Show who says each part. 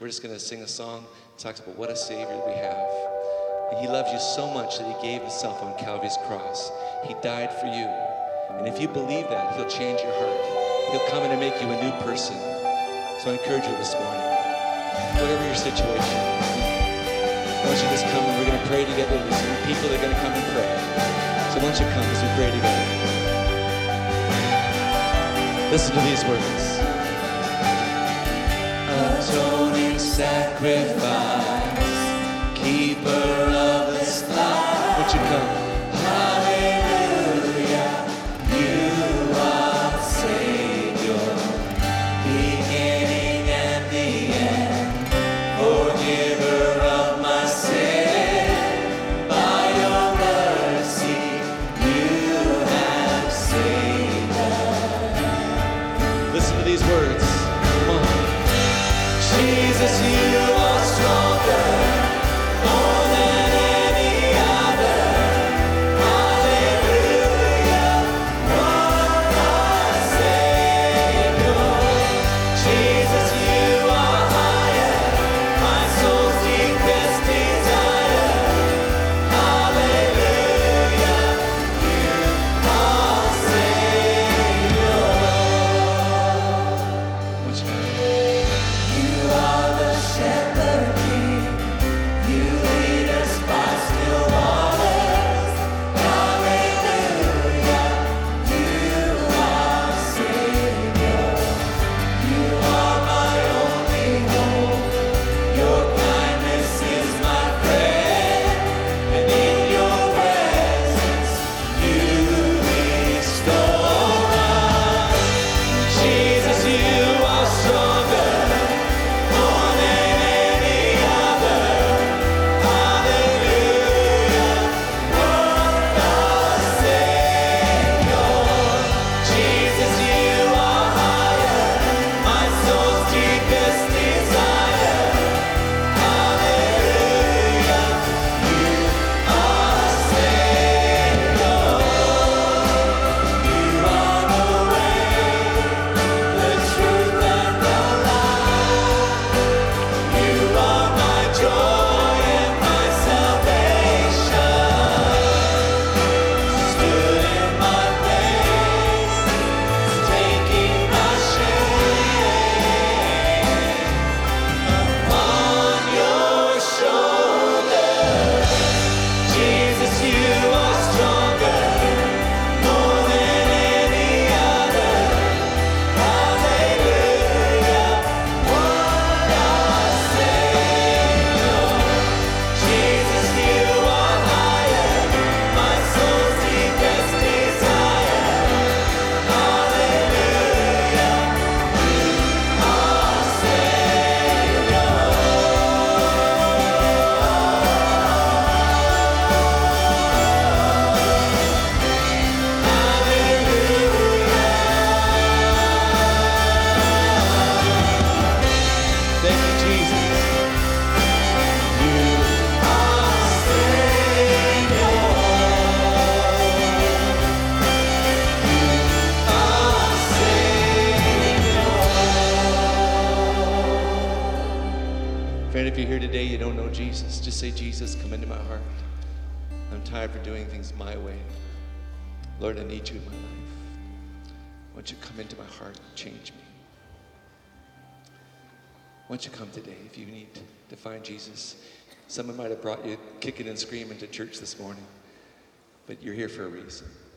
Speaker 1: We're just going to sing a song that talks about what a Savior we have. And he loves you so much that he gave himself on Calvary's cross. He died for you. And if you believe that, he'll change your heart. He'll come in and make you a new person. So I encourage you this morning, whatever your situation, I want you to just come and we're going to pray together. There's some people that are going to come and pray. So why don't you come as we pray together. Listen to these words. Atoning sacrifice, keeper of this life. Won't you come? Hallelujah, you are Savior, beginning and the end, forgiver of my sin. By your mercy, you have saved us. Listen to these words. Come on. Jesus, you are stronger, more than any other. Hallelujah, what a Savior. Jesus, you are higher, my soul's deepest desire. Hallelujah, you are Savior. What's your name? You are the shepherd king. You lead us by still waters. Hallelujah, you are Savior. You are my only hope. Your kindness is my friend, and in your presence you restore us. Jesus, you are stronger, more than any other. Hallelujah, what a Savior. Jesus, you are higher, my soul's deepest desire. Hallelujah, you are Savior. You are the way, the truth, and the life. You are my joy and my salvation. Stood in my place, taking my shame upon your shoulders. Jesus, you are stronger, more than any other. Hallelujah, what a Savior. Jesus, you are higher, my soul's deepest desire. Hallelujah, you are Savior. Thank you, Jesus. You are Savior. You are Savior. Friend, if you're here today, you don't know Jesus, just say, Jesus, come into my heart. I'm tired of doing things my way. Lord, I need you in my life. Won't you come into my heart and change me? Won't you come today if you need to find Jesus? Someone might have brought you kicking and screaming to church this morning, but you're here for a reason.